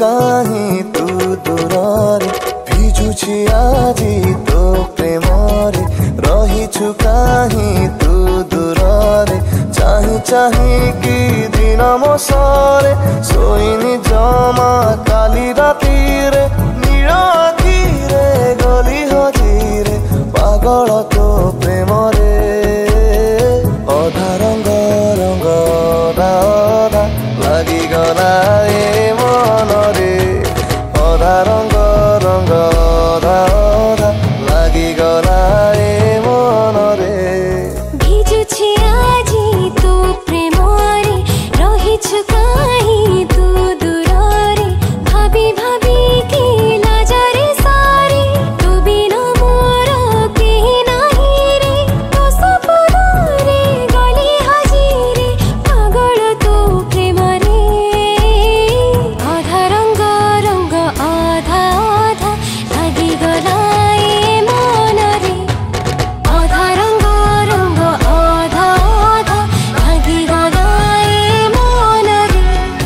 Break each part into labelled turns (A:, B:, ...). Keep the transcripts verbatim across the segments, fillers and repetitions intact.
A: कहीं तू दूर भिजुछि आजी तो प्रेम रहीछु कहीं तू दूर चाही चाही कि दिन मो सरे सोईनी जमा काली राती रे नील आखिरे गली हजीरे पागल तो प्रेम रे अधा रंग रंग अधा अधा लगी गला ए मन रे अधा रंग रंग अधा अधा लगी गला ए मन रे
B: भिजुछि आजी तू प्रेम रे रहीछु कहीं तू दूर रे भाभी भाभी की लाजरे सारी तू बिना मोर केही नाही रे तो सपन रे गली हजीरे पागल तो प्रेम रे आधा रंग रंग आधा आधा लगी गला ए मन रे आधा रंग रंग आधा आधा लगी गला ए मन रे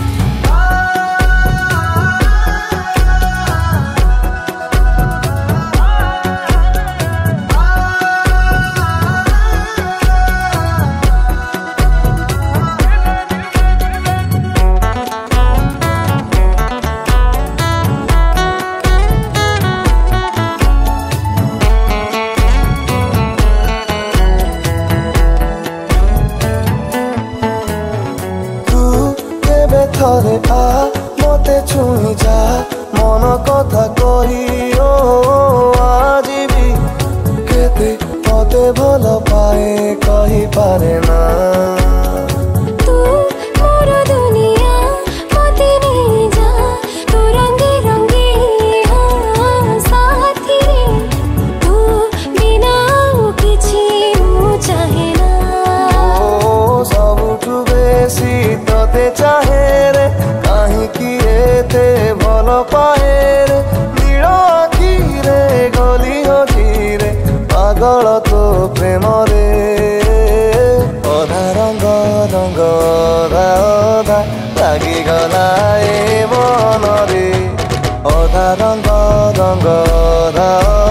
A: तू केबे थरे आ मते छुई जा मन कथा कही ओ आजी भी केते मते भल पाए कही पारे ना
B: तू मोर दुनिया मते नहीं जा तू रंगे रंगे हाँ साथी रे तू बिना ଆଉ କିଛି ମୁଁ ଚାहे ନା
A: ओ सबुठु बेसी तते चाहे रे काहींकि एते भल पाए रे नील आखिरे गली हजीरे पागल तो प्रेम रे अधा रंग रंग अधा अधा लगी गला ए मन रे अधा रंग रंग अधा